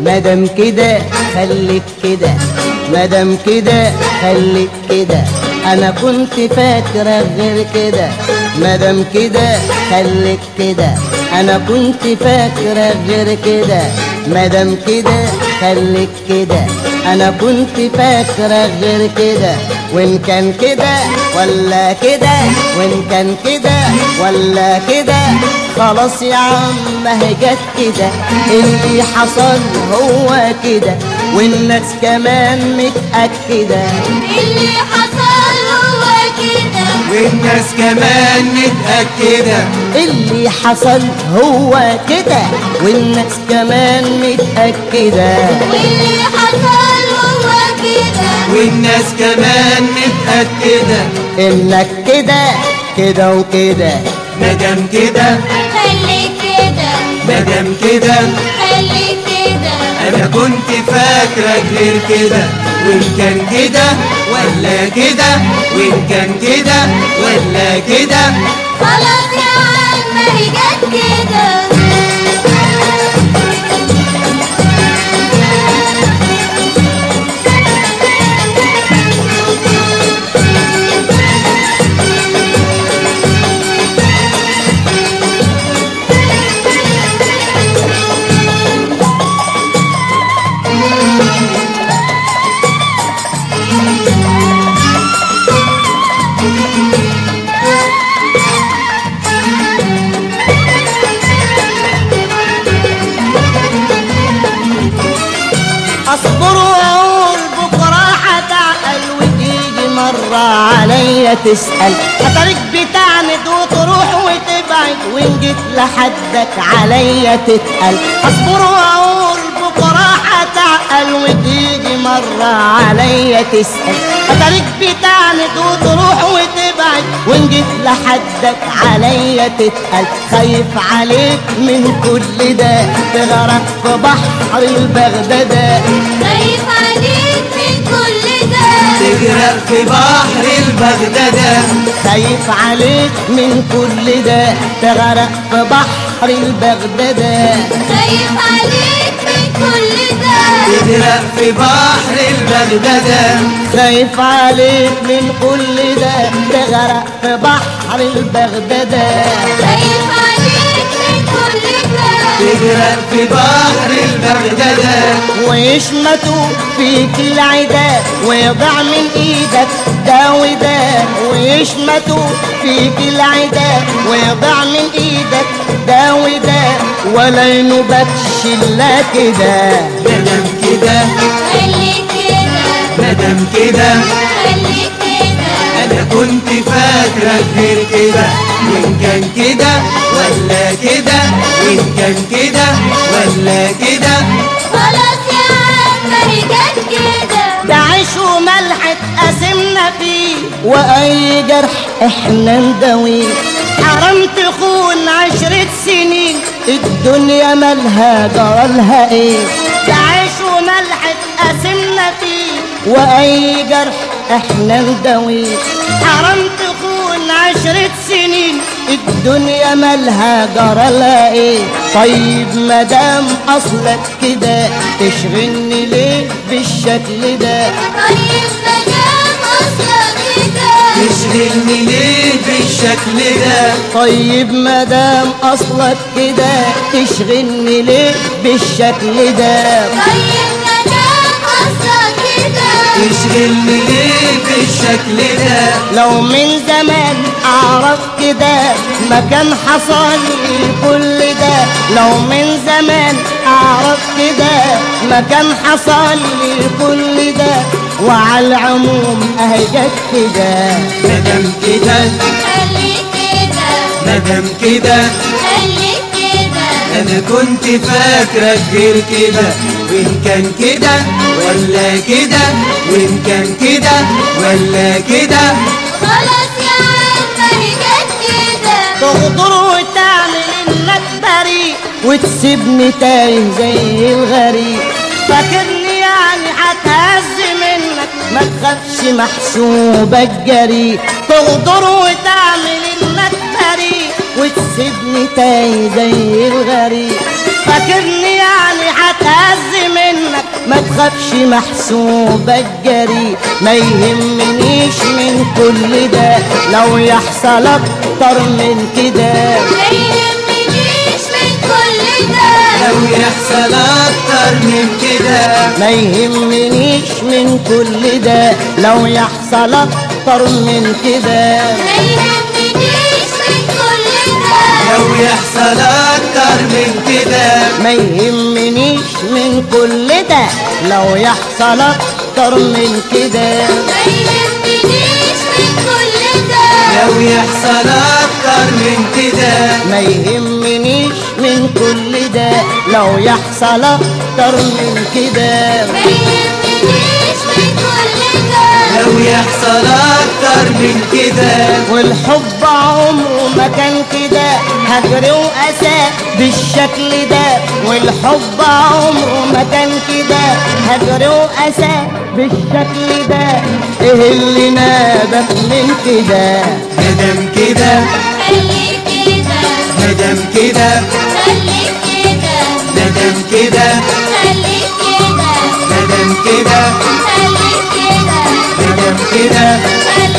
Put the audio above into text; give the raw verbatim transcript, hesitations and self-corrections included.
مادام كده خليك كده، مادام كده خليك كده، انا كنت فاكرة غير كده. مادام كده خليك كده، انا كنت فاكرة غير كده. مادام كده خليك كده، انا كنت فاكرة غير كده. وان كان كده ولا كده، وان كان كده ولا كده، خلاص يا عم هي جت كده. اللي حصل هو كده، والناس كمان متأكدة. اللي حصل هو كده، والناس كمان متأكدة. اللي حصل هو كده، والناس كمان متأكدة. واللي حصل هو كده، والناس كمان متأكدة. انك كده كده وكده. مادام كده خليك كده، مادام كده خليك كده. انا كنت فاكرك غير كده. وان كان كده ولا كده، وان كان كده ولا كده، خلاص يا عم هي جت كده. اصبر واقول بكره هتعقل، وتيجي مره عليا تسال. هتاريك بتعند وتروح وتبعد، وان جيت لحدك عليا تتقل. اصبر واقول بكره هتعقل، وتيجي مره عليا تسال. هتاريك بتعند وتروح وتبعد، وان جيت لحدك عليا تتقل. خايف عليك من كل ده، تغرق في بحر البغدادة. خايف عليك من كل ده، تغرق في بحر البغدادة. خايف عليك من كل ده، تغرق في بحر البغدادة. خايف عليك من كل ده، تغرق في بحر البغدادة. خايف عليك من كل ده، تغرق في بحر البغدادة. خايف عليك من كل ده، تغرق في بحر البغدادة. ويشمتوا فيك العدا، ويضع من ايدك ده وده. ويشمتوا فيك العدا، ويضع من ايدك ده وده. ولا ينوبكش الا كده. مادام كده خليك كده، مادام كده خليك كده. انا كنت فاكرك غير كده. وان كان كده ولا كده، وان كان كده ولا كده، خلاص يا عم هي جت كده. ده عيش وملح اتقاسمنا فيه، واي جرح احنا نداويه. حرام تخون عشرة سنين، الدنيا مالها جرالها ايه. ده عيش وملح اتقاسمنا فيه، واي جرح احنا نداويه. حرام تخون عشرة سنين، الدنيا مالها جرالها ايه. طيب مادام اصلك كده، تشغلني ليه بالشكل ده. طيب مدام اصلك كده، تشغلني ليه بالشكل ده. طيب مادام اصلك كده، تشغلني ليه بالشكل ده. طيب مدام اصلك كده، تشغلني ليه بالشكل ده. لو من زمان اعرف كده، ما كان حصل لي كل ده. لو من زمان اعرف كده، ما كان حصل لي كل ده. وعلى العموم اهي جت كده. مادام كده خليك كده، مادام كده خليك كده. انا كنت فاكرك غير كده. وان كان كده ولا كده، وان كان كده ولا كده، خلاص يا عم هي جت كده. تغدر وتعمل انك بريء، وتسيبني تايه زي الغريب. فاكرني يعني هتهز منك، ما تخافش محسوبك جريء. تغدر وتعمل انك بريء، وتسيبني تايه زي الغريب. فاكرني يعني هتهز منك ما تخافش محسوبك جري. ما يهمنيش من كل ده لو يحصل اكتر من كده. ما يهمنيش من كل ده لو يحصل اكتر من كده. ما يهمنيش من كل ده لو يحصل اكتر من كده. ما يهمنيش من كل ده لو يحصل اكتر من كده. ما يهمنيش من كل ده لو يحصل اكتر من كده. ما يهمنيش من كل ده لو يحصل اكتر من كده. ما يهمنيش من كل ده لو يحصل اكتر من كده. ما يهمنيش من كل ده لو يحصل اكتر من كده. والحب عمره ما كان كده هجر وأسى بالشكل ده. والحب عمره ما كان كده هجر وأسى بالشكل ده. ايه اللي نابك من كده؟ مدام كده خليك كده مدام كده خليك كده مدام كده خليك كده مدام كده خليك كده مدام كده خليك